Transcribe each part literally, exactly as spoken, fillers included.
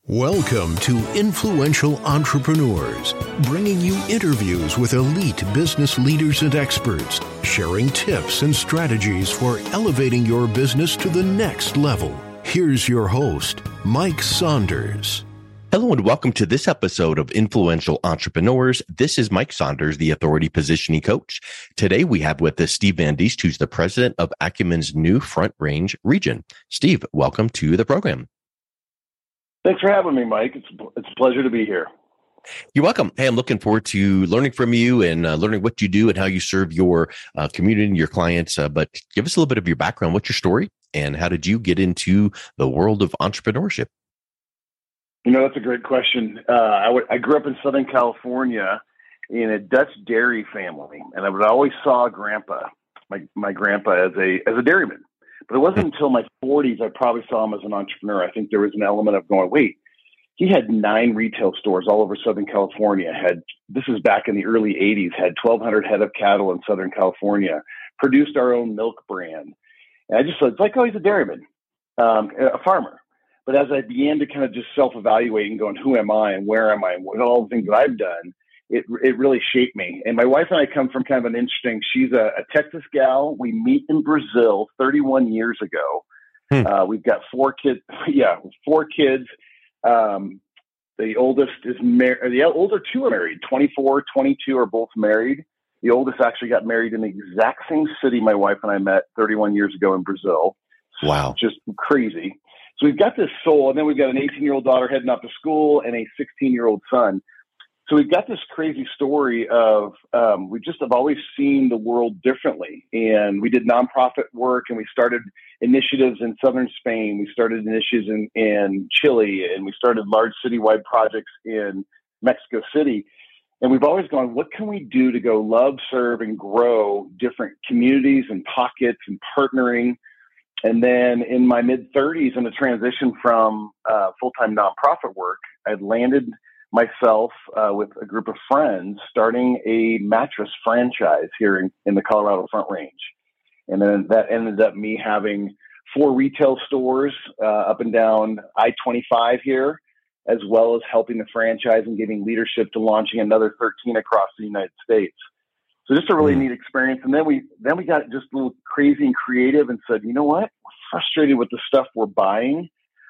Welcome to Influential Entrepreneurs, bringing you interviews with elite business leaders and experts, sharing tips and strategies for elevating your business to the next level. Here's your host, Mike Saunders. Hello and welcome to this episode of Influential Entrepreneurs. This is Mike Saunders, the Authority Positioning Coach. Today we have with us Steve Van Diest, who's the president of Acumen's new Front Range region. Steve, welcome to the program. Thanks for having me, Mike. It's it's a pleasure to be here. You're welcome. Hey, I'm looking forward to learning from you and uh, learning what you do and how you serve your uh, community and your clients. Uh, but give us a little bit of your background. What's your story and how did you get into the world of entrepreneurship? You know, that's a great question. Uh, I, w- I grew up in Southern California in a Dutch dairy family, and I would always saw grandpa, my my grandpa, as a as a dairyman. But it wasn't until my forties I probably saw him as an entrepreneur. I think there was an element of going, wait, he had nine retail stores all over Southern California. Had this is back in the early eighties. Had twelve hundred head of cattle in Southern California. Produced our own milk brand. And I just thought, it's like, oh, he's a dairyman, um, a farmer. But as I began to kind of just self-evaluate and going, who am I and where am I and what all the things that I've done, it it really shaped me. And my wife and I come from kind of an interesting, she's a, a Texas gal. We meet in Brazil thirty-one years ago. Hmm. Uh, we've got four kids. Yeah, four kids. Um, the oldest is married. The older two are married. twenty-four, twenty-two are both married. The oldest actually got married in the exact same city my wife and I met thirty-one years ago in Brazil. Wow. Just crazy. So we've got this soul, and then we've got an eighteen-year-old daughter heading off to school and a sixteen-year-old son. So we've got this crazy story of um, we just have always seen the world differently. And we did nonprofit work, and we started initiatives in southern Spain. We started initiatives in, in Chile, and we started large citywide projects in Mexico City. And we've always gone, what can we do to go love, serve, and grow different communities and pockets and partnering? And then in my mid-thirties, in the transition from uh, full-time nonprofit work, I'd landed myself uh, with a group of friends starting a mattress franchise here in, in the Colorado Front Range. And then that ended up me having four retail stores uh, up and down I twenty-five here, as well as helping the franchise and giving leadership to launching another thirteen across the United States. So just a really neat experience. And then we then we got just a little crazy and creative and said, you know what? We're frustrated with the stuff we're buying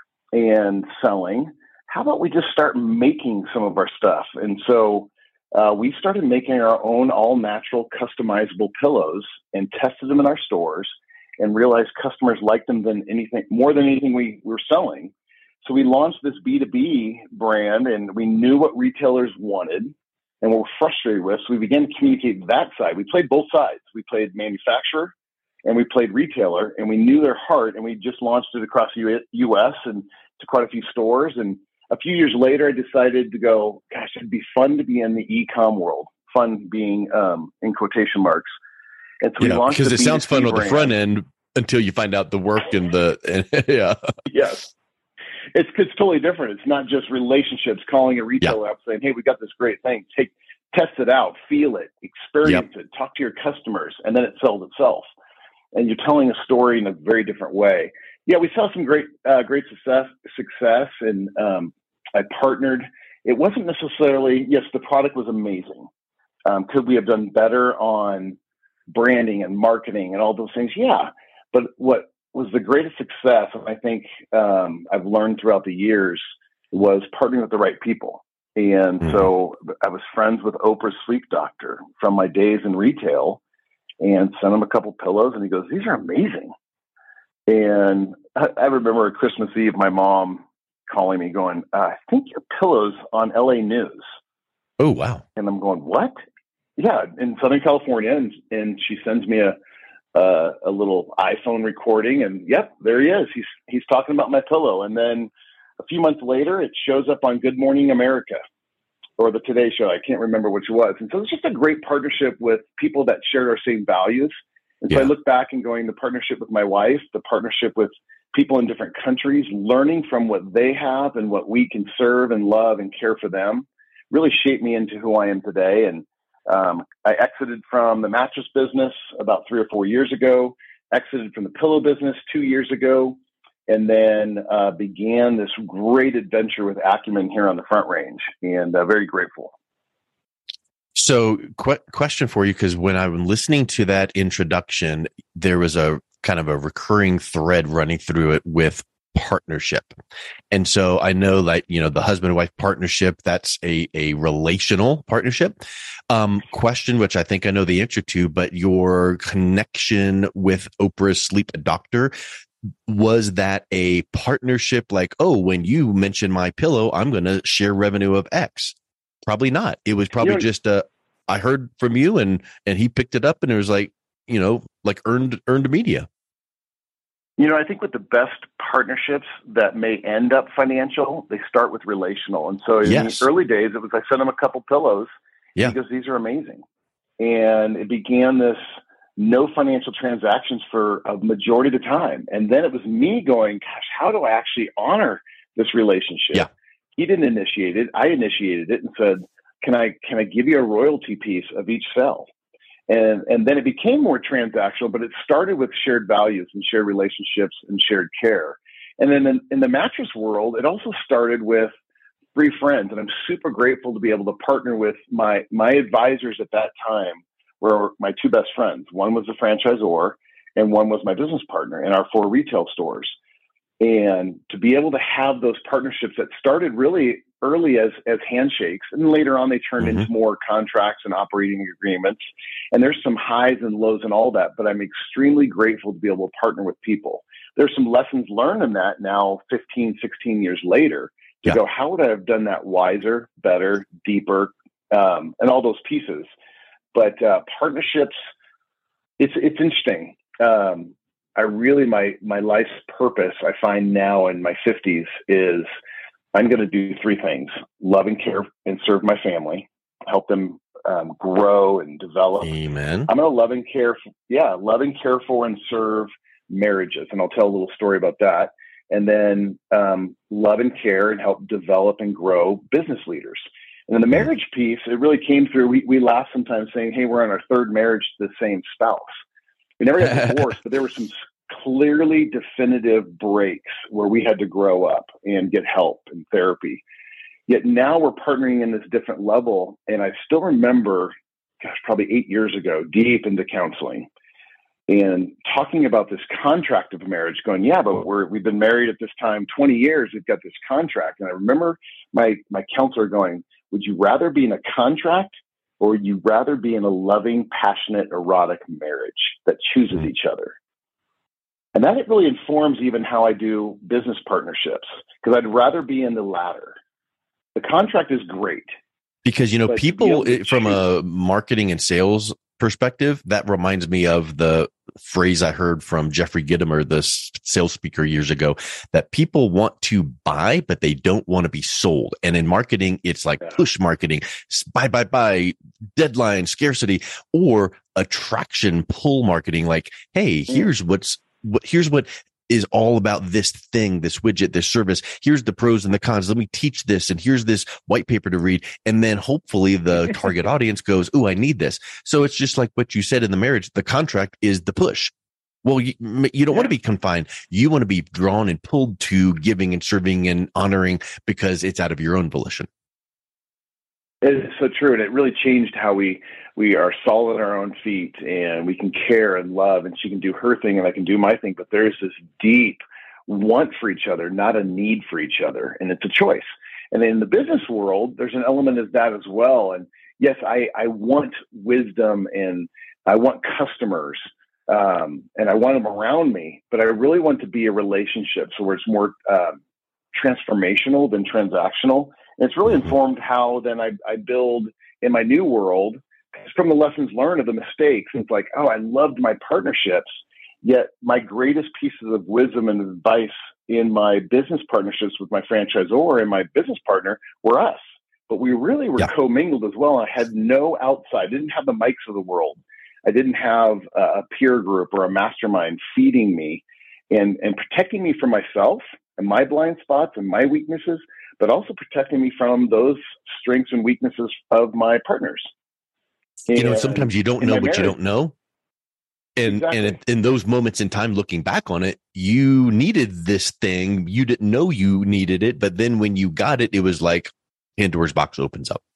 and selling. How about we just start making some of our stuff? And so uh, we started making our own all-natural customizable pillows and tested them in our stores and realized customers liked them than anything, more than anything we were selling. So we launched this B two B brand, and we knew what retailers wanted and what we're frustrated with. So we began to communicate that side. We played both sides. We played manufacturer and we played retailer, and we knew their heart, and we just launched it across the U S and to quite a few stores. And a few years later, I decided to go, gosh, it'd be fun to be in the e-com world. Fun being um, in quotation marks. And so we yeah, launched because it B two C sounds fun brand. on the front end until you find out the work and the, and, yeah. Yes. It's, it's totally different. It's not just relationships, calling a retailer yeah. up saying, hey, we got this great thing. Take, test it out, feel it, experience yep. it, talk to your customers, and then it sells itself. And you're telling a story in a very different way. Yeah, we saw some great, uh, great success, success, and um, I partnered. It wasn't necessarily, yes, the product was amazing. Um, could we have done better on branding and marketing and all those things? Yeah, but what was the greatest success, and I think um, I've learned throughout the years, was partnering with the right people. And mm-hmm. so I was friends with Oprah's sleep doctor from my days in retail, and sent him a couple pillows, and he goes, these are amazing. And I, I remember at Christmas Eve, my mom calling me going, uh, I think your pillow's on L A News. Oh, wow. And I'm going, what? Yeah, in Southern California. And, and she sends me a, uh, a little iPhone recording, and yep, there he is. He's, he's talking about my pillow. And then a few months later, it shows up on Good Morning America or the Today Show. I can't remember which it was. And so it's just a great partnership with people that share our same values. And so yeah. I look back and going, the partnership with my wife, the partnership with people in different countries, learning from what they have and what we can serve and love and care for them, really shaped me into who I am today. And um, I exited from the mattress business about three or four years ago, exited from the pillow business two years ago, and then uh, began this great adventure with Acumen here on the Front Range, and uh, very grateful. So, qu- question for you, because when I'm listening to that introduction, there was a kind of a recurring thread running through it with partnership. And so I know, like, you know, the husband and wife partnership, that's a, a relational partnership. Um, question, which I think I know the answer to, but your connection with Oprah's Sleep Doctor, was that a partnership like, oh, when you mention my pillow, I'm going to share revenue of X? Probably not. It was probably you know, just a, I heard from you and, and he picked it up and it was like, you know, like earned, earned media. You know, I think with the best partnerships that may end up financial, they start with relational. And so in yes. the early days, it was I sent him a couple pillows yeah. because these are amazing. And it began this no financial transactions for a majority of the time. And then it was me going, gosh, how do I actually honor this relationship? Yeah. He didn't initiate it. I initiated it and said, can I can I give you a royalty piece of each sale? And and then it became more transactional, but it started with shared values and shared relationships and shared care. And then in, in the mattress world, it also started with free friends. And I'm super grateful to be able to partner with my my advisors at that time were my two best friends. One was the franchisor and one was my business partner in our four retail stores. And to be able to have those partnerships that started really early as as handshakes, and later on they turned mm-hmm. into more contracts and operating agreements. And there's some highs and lows and all that, but I'm extremely grateful to be able to partner with people. There's some lessons learned in that now, fifteen, sixteen years later, to yeah. go, how would I have done that wiser, better, deeper, um, and all those pieces. But uh, partnerships, it's it's interesting. Um, I really, my my life's purpose, I find now in my fifties, is I'm going to do three things: love and care and serve my family, help them um, grow and develop. Amen. I'm going to love and care, for, yeah, love and care for and serve marriages, and I'll tell a little story about that. And then um, love and care and help develop and grow business leaders. And then the marriage piece, it really came through. We we laugh sometimes saying, "Hey, we're on our third marriage to the same spouse." We never got divorced, but there were some clearly definitive breaks where we had to grow up and get help and therapy. Yet now we're partnering in this different level. And I still remember, gosh, probably eight years ago, deep into counseling and talking about this contract of marriage, going, yeah, but we're, we've been married at this time twenty years. We've got this contract. And I remember my, my counselor going, would you rather be in a contract or would you rather be in a loving, passionate, erotic marriage that chooses each other? And that it really informs even how I do business partnerships, because I'd rather be in the latter. The contract is great. Because, you know, people it, from a marketing and sales perspective, that reminds me of the phrase I heard from Jeffrey Gitomer, the sales speaker years ago, that people want to buy, but they don't want to be sold. And in marketing, it's like push marketing, buy, buy, buy, deadline, scarcity, or attraction pull marketing. Like, hey, here's what's, what, here's what is all about this thing, this widget, this service. Here's the pros and the cons. Let me teach this. And here's this white paper to read. And then hopefully the target audience goes, "Ooh, I need this." So it's just like what you said in the marriage, the contract is the push. Well, you, you don't yeah. want to be confined. You want to be drawn and pulled to giving and serving and honoring because it's out of your own volition. It's so true. And it really changed how we, we are solid on our own feet and we can care and love, and she can do her thing and I can do my thing. But there's this deep want for each other, not a need for each other. And it's a choice. And in the business world, there's an element of that as well. And yes, I, I want wisdom and I want customers um, and I want them around me, but I really want to be a relationship. So where it's more um, transformational than transactional. And it's really informed how then I, I build in my new world from the lessons learned of the mistakes. It's like, oh, I loved my partnerships, yet my greatest pieces of wisdom and advice in my business partnerships with my franchisor and my business partner were us. But we really were yeah. commingled as well. I had no outside, I didn't have the mics of the world. I didn't have a peer group or a mastermind feeding me and, and protecting me from myself and my blind spots and my weaknesses, but also protecting me from those strengths and weaknesses of my partners. And you know, sometimes you don't know what marriage, you don't know. And exactly. and in those moments in time, looking back on it, you needed this thing. You didn't know you needed it, but then when you got it, it was like Pandora's box opens up.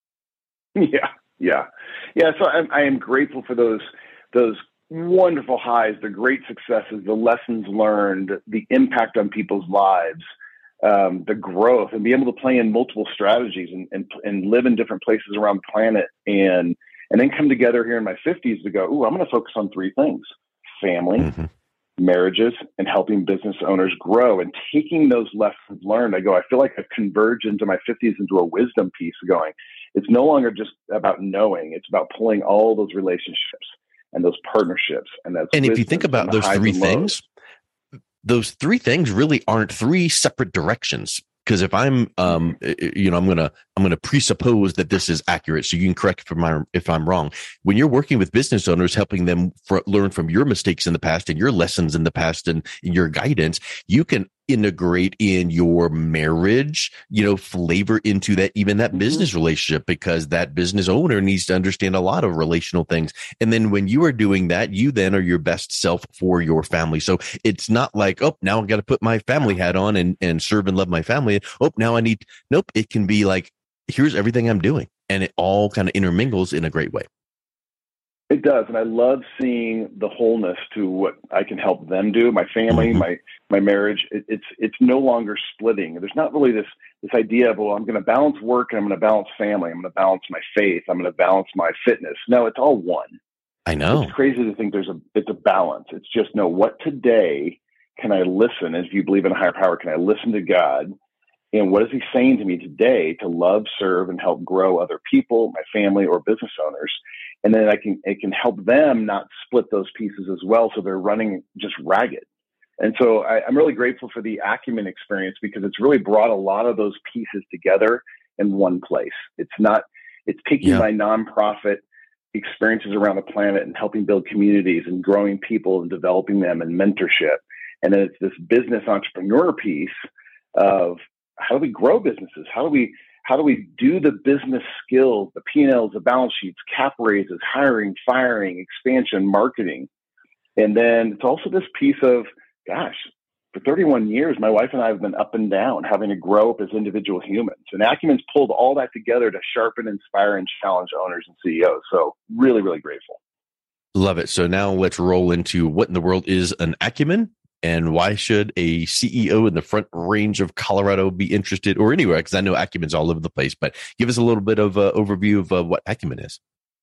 Yeah, yeah, yeah. So I, I am grateful for those those wonderful highs, the great successes, the lessons learned, the impact on people's lives, um, the growth, and be able to play in multiple strategies and, and and live in different places around the planet, and and then come together here in my fifties to go, ooh, I'm going to focus on three things: family, mm-hmm. marriages, and helping business owners grow. And taking those lessons learned, I go, I feel like I've converged into my fifties into a wisdom piece going, it's no longer just about knowing, it's about pulling all those relationships and those partnerships. And that's and if you think about those three things, those three things really aren't three separate directions. Because if I'm, um, you know, I'm gonna, I'm gonna presuppose that this is accurate. So you can correct if I'm, if I'm wrong. When you're working with business owners, helping them for, learn from your mistakes in the past and your lessons in the past and in your guidance, you can integrate in your marriage, you know, flavor into that, even that mm-hmm. business relationship, because that business owner needs to understand a lot of relational things. And then when you are doing that, you then are your best self for your family. So it's not like, oh, now I got to put my family hat on and, and serve and love my family. Oh, now I need, nope. It can be like, here's everything I'm doing. And it all kind of intermingles in a great way. It does. And I love seeing the wholeness to what I can help them do, my family, mm-hmm. my my marriage. It, it's it's no longer splitting. There's not really this this idea of, well, I'm going to balance work and I'm going to balance family. I'm going to balance my faith. I'm going to balance my fitness. No, it's all one. I know. It's crazy to think there's a it's a balance. It's just, no, what today can I listen? If you believe in a higher power, can I listen to God? And what is he saying to me today to love, serve, and help grow other people, my family, or business owners? And then I can it can help them not split those pieces as well, so they're running just ragged. And so I, I'm really grateful for the Acumen experience, because it's really brought a lot of those pieces together in one place. It's not it's taking yeah. my nonprofit experiences around the planet and helping build communities and growing people and developing them and mentorship. And then it's this business entrepreneur piece of, how do we grow businesses? How do we how do we do the business skills, the P and Ls, the balance sheets, cap raises, hiring, firing, expansion, marketing? And then it's also this piece of, gosh, for thirty-one years, my wife and I have been up and down, having to grow up as individual humans. And Acumen's pulled all that together to sharpen, inspire, and challenge owners and C E Os. So really, really grateful. Love it. So now let's roll into what in the world is an Acumen? And why should a C E O in the Front Range of Colorado be interested, or anywhere? Because I know Acumen's all over the place, but give us a little bit of an overview of uh, what Acumen is.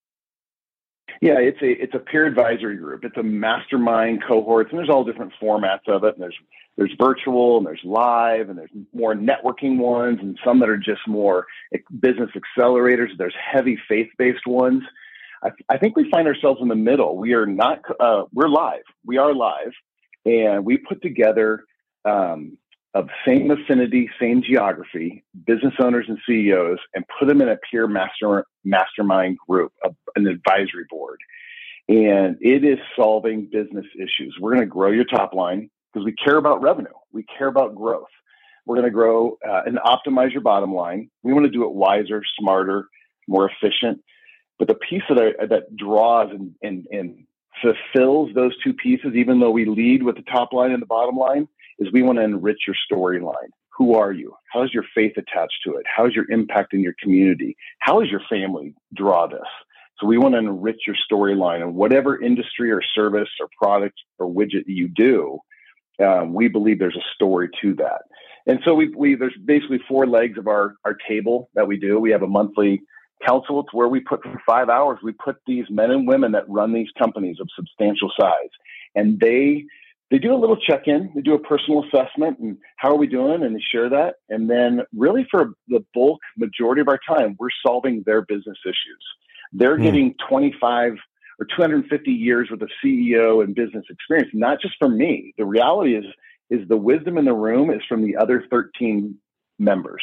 Yeah, it's a it's a peer advisory group. It's a mastermind cohorts, and there's all different formats of it. And there's there's virtual, and there's live, and there's more networking ones, and some that are just more business accelerators. There's heavy faith-based ones. I, I think we find ourselves in the middle. We are not. Uh, we're live. We are live. And we put together um, of same affinity, same geography, business owners and C E Os, and put them in a peer master, mastermind group, a, an advisory board. And it is solving business issues. We're going to grow your top line because we care about revenue. We care about growth. We're going to grow uh, and optimize your bottom line. We want to do it wiser, smarter, more efficient. But the piece that I, that draws and, and, and fulfills those two pieces, even though we lead with the top line and the bottom line, is we want to enrich your storyline. Who are you? How is your faith attached to it? How is your impact in your community? How does your family draw this? So we want to enrich your storyline, and whatever industry or service or product or widget you do, um, we believe there's a story to that. And so we, we there's basically four legs of our, our table that we do. We have a monthly council. It's where we put for five hours, we put these men and women that run these companies of substantial size, and they they do a little check-in, they do a personal assessment, and how are we doing, and they share that. And then really for the bulk majority of our time, we're solving their business issues. They're mm. getting twenty-five or two hundred fifty years worth of C E O and business experience, not just from me. The reality is, is the wisdom in the room is from the other thirteen members.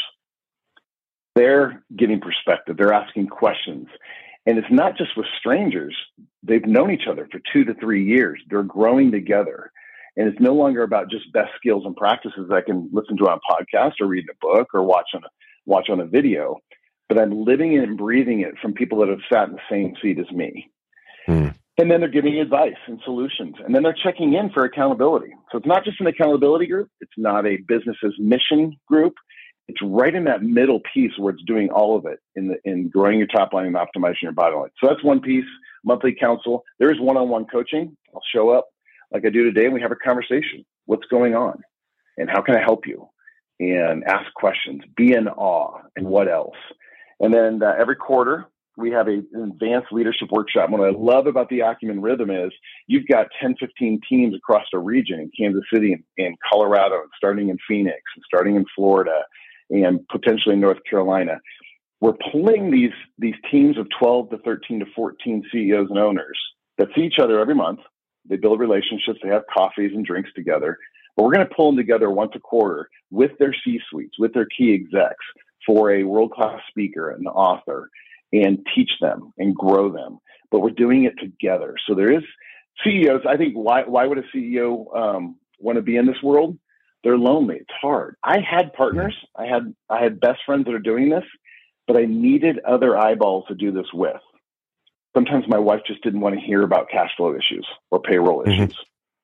They're getting perspective. They're asking questions. And it's not just with strangers. They've known each other for two to three years. They're growing together. And it's no longer about just best skills and practices I can listen to on a podcast or read in a book or watch on a, watch on a video, but I'm living it and breathing it from people that have sat in the same seat as me. Hmm. And then they're giving advice and solutions. And then they're checking in for accountability. So it's not just an accountability group. It's not a business's mission group. It's right in that middle piece where it's doing all of it in the, in growing your top line and optimizing your bottom line. So that's one piece, monthly counsel. There is one-on-one coaching. I'll show up like I do today and we have a conversation. What's going on? And how can I help you? And ask questions, be in awe, and what else? And then uh, every quarter, we have a, an advanced leadership workshop. And what I love about the Acumen Rhythm is you've got ten, fifteen teams across the region in Kansas City and, and Colorado, and starting in Phoenix, and starting in Florida, and potentially North Carolina. We're pulling these, these teams of twelve to thirteen to fourteen C E Os and owners that see each other every month. They build relationships. They have coffees and drinks together. But we're going to pull them together once a quarter with their C-suites, with their key execs, for a world-class speaker, an author, and teach them and grow them. But we're doing it together. So there is C E Os. I think why why would a C E O um, want to be in this world? They're lonely. It's hard. I had partners. I had I had best friends that are doing this, but I needed other eyeballs to do this with. Sometimes my wife just didn't want to hear about cash flow issues or payroll issues.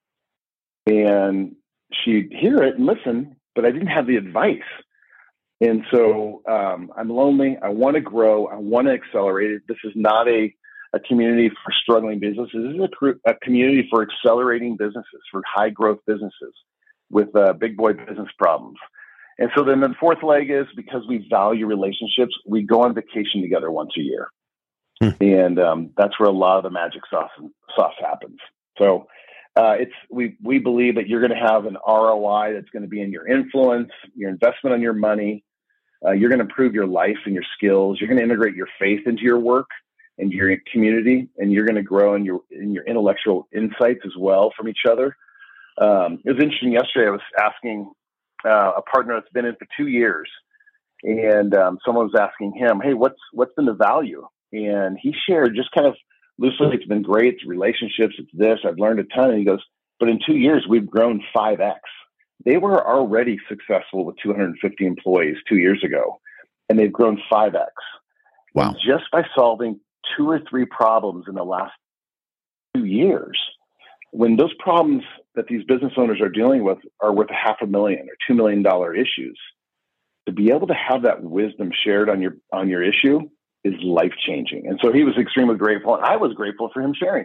Mm-hmm. And she'd hear it and listen, but I didn't have the advice. And so um, I'm lonely. I want to grow. I want to accelerate it. This is not a, a community for struggling businesses. This is a, a community for accelerating businesses, for high growth businesses with uh, big boy business problems. And so then the fourth leg is, because we value relationships, we go on vacation together once a year. Hmm. And um, that's where a lot of the magic sauce, sauce happens. So uh, it's we we believe that you're going to have an R O I that's going to be in your influence, your investment on your money. Uh, you're going to improve your life and your skills. You're going to integrate your faith into your work and your community, and you're going to grow in your in your intellectual insights as well from each other. Um, it was interesting. Yesterday, I was asking uh, a partner that's been in for two years, and um, someone was asking him, "Hey, what's what's been the value?" And he shared just kind of loosely, "It's been great. It's relationships. It's this. I've learned a ton." And he goes, "But in two years, we've grown five X." They were already successful with two hundred fifty employees two years ago, and they've grown five X. Wow. And just by solving two or three problems in the last two years, when those problems that these business owners are dealing with are worth a half a million or two million dollar issues, to be able to have that wisdom shared on your on your issue is life changing. And so he was extremely grateful, and I was grateful for him sharing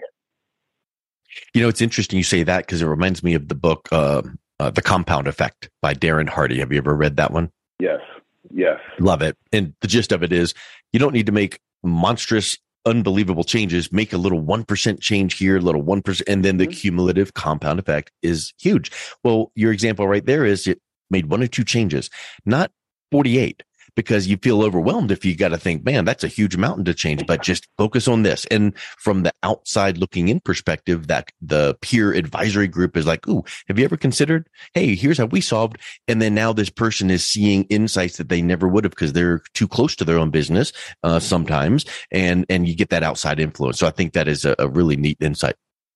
it. You know, it's interesting you say that, because it reminds me of the book, uh, uh, The Compound Effect by Darren Hardy. Have you ever read that one? Yes. Yes. Love it. And the gist of it is, you don't need to make monstrous, unbelievable changes. Make a little one percent change here, a little one percent, and then the mm-hmm. cumulative compound effect is huge. Well, your example right there is it made one or two changes, not forty-eight. Because you feel overwhelmed if you got to think, man, that's a huge mountain to change, but just focus on this. And from the outside looking in perspective, that the peer advisory group is like, ooh, have you ever considered, hey, here's how we solved. And then now this person is seeing insights that they never would have, because they're too close to their own business uh, sometimes. And, and you get that outside influence. So I think that is a, a really neat insight.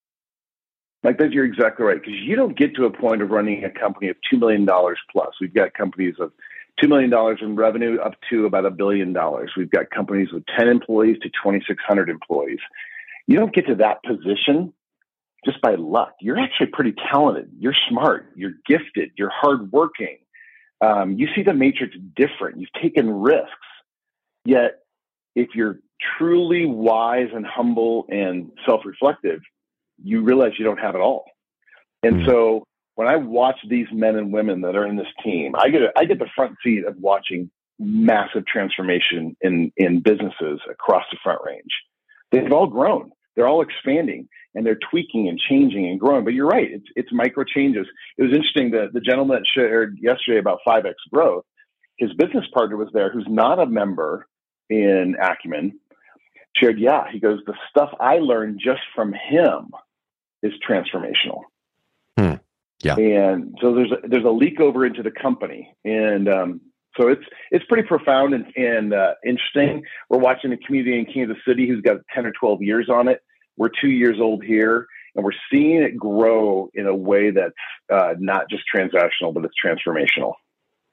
Like that, you're exactly right. Because you don't get to a point of running a company of two million dollars plus. We've got companies of two million dollars in revenue up to about a billion dollars. We've got companies with ten employees to twenty-six hundred employees. You don't get to that position just by luck. You're actually pretty talented. You're smart. You're gifted. You're hardworking. Um, you see the matrix different. You've taken risks. Yet, if you're truly wise and humble and self-reflective, you realize you don't have it all. And mm-hmm. so when I watch these men and women that are in this team, I get a, I get the front seat of watching massive transformation in, in businesses across the Front Range. They've all grown. They're all expanding, and they're tweaking and changing and growing. But you're right. It's, it's micro changes. It was interesting that the gentleman that shared yesterday about five X growth, his business partner was there, who's not a member in Acumen, shared, yeah, he goes, the stuff I learned just from him is transformational. Hmm. Yeah. And so there's a, there's a leak over into the company. And um, so it's it's pretty profound and, and uh, interesting. We're watching a community in Kansas City who's got ten or twelve years on it. We're two years old here, and we're seeing it grow in a way that's uh, not just transactional, but it's transformational.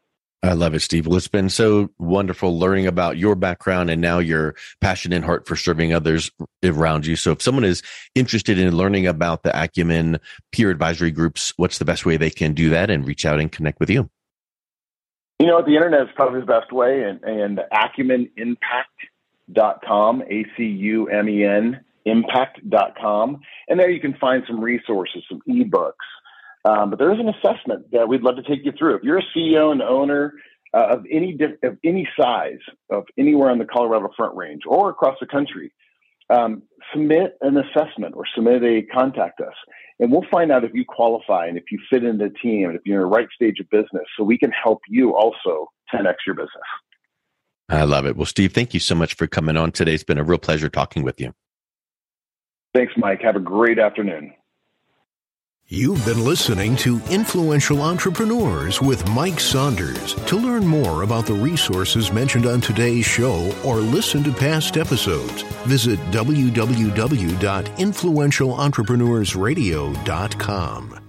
I love it, Steve. Well, it's been so wonderful learning about your background and now your passion and heart for serving others around you. So if someone is interested in learning about the Acumen peer advisory groups, what's the best way they can do that and reach out and connect with you? You know, the internet is probably the best way, and, and acumen impact dot com, A C U M E N, impact dot com. And there you can find some resources, some ebooks. Um, but there is an assessment that we'd love to take you through. If you're a C E O and owner uh, of any of any size, of anywhere on the Colorado Front Range or across the country, um, submit an assessment or submit a contact us. And we'll find out if you qualify and if you fit in the team and if you're in the right stage of business, so we can help you also ten X your business. I love it. Well, Steve, thank you so much for coming on today. It's been a real pleasure talking with you. Thanks, Mike. Have a great afternoon. You've been listening to Influential Entrepreneurs with Mike Saunders. To learn more about the resources mentioned on today's show or listen to past episodes, visit w w w dot influential entrepreneurs radio dot com.